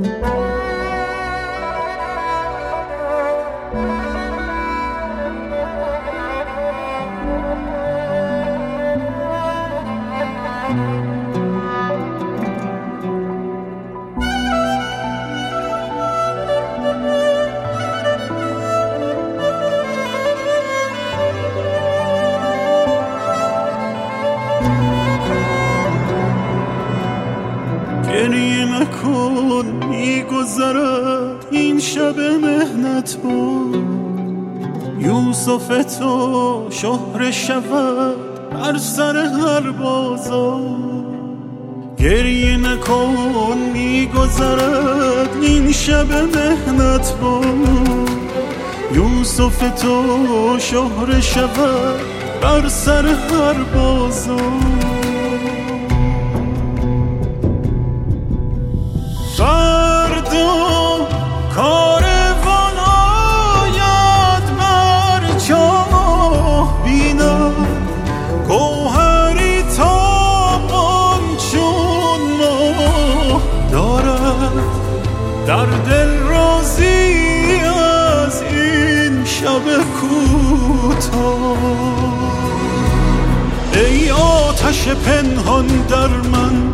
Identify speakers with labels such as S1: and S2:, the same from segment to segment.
S1: گریه نکن میگذرد این شب مهنت با یوسف تو شهره شود بر سر هر بازار. گریه نکن میگذرد این شب مهنت با یوسف تو شهره شود بر سر هر بازار. فردا کاروان آید بر چاه بینم گوهری تابان چون ماه دارد در دل رازی از این شب کوتاه. ای آتش پنهان در من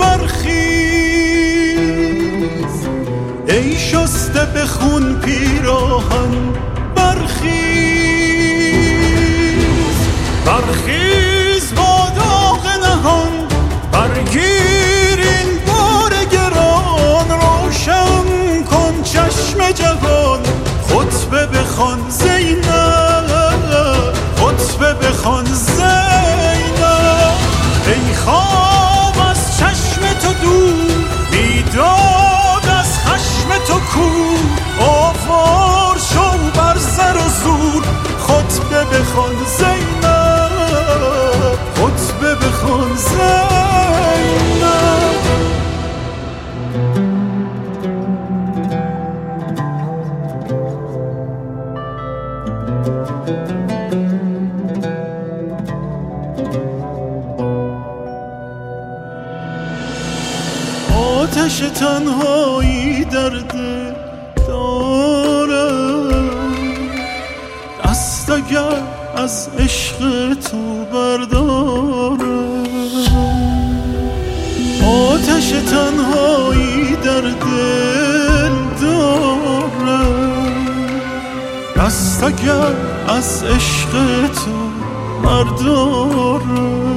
S1: برخیز، ای شسته به خون پیراهن برخیز. برخیز با داغ نهان برگیر این بار گران. روشن کن چشم جوان خطبه بخوان زینب، خطبه بخوان زینب. ای خواب از چشم تو دور، بیداد از خشم تو کور. آوار شو بر سر و زور خطبه بخوان زینب، خطبه بخوان زینب. آتش تنهایی در دل دارم، دست اگر از عشق تو بردارم. آتش تنهایی در دل دارم، دست اگر از عشق تو بردارم.